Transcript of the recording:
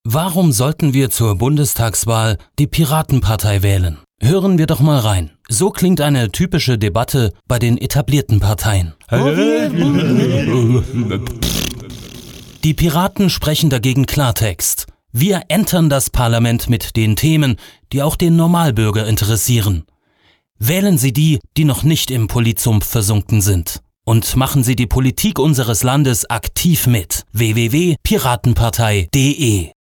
Warum sollten wir zur Bundestagswahl die Piratenpartei wählen? Hören wir doch mal rein. So klingt eine typische Debatte bei den etablierten Parteien. Die Piraten sprechen dagegen Klartext. Wir entern das Parlament mit den Themen, die auch den Normalbürger interessieren. Wählen Sie die, die noch nicht im Polizsumpf versunken sind. Und machen Sie die Politik unseres Landes aktiv mit. www.piratenpartei.de